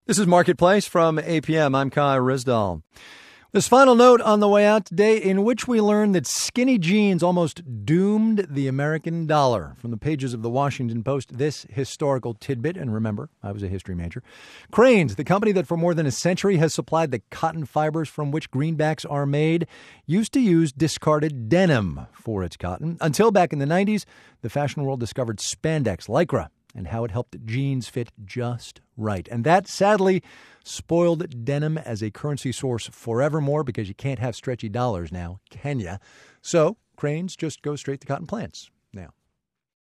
This is Marketplace from APM. I'm Kai Rizdal. This final note on the way out today, in which we learn that skinny jeans almost doomed the American dollar. From the pages of the Washington Post, this historical tidbit, and remember, I was a history major. Cranes, the company that for more than a century has supplied the cotton fibers from which greenbacks are made, used to use discarded denim for its cotton. Until back in the 90s, the fashion world discovered spandex, lycra, and how it helped jeans fit just right. And that, sadly, spoiled denim as a currency source forevermore, because you can't have stretchy dollars now, can ya? So cranes just go straight to cotton plants now.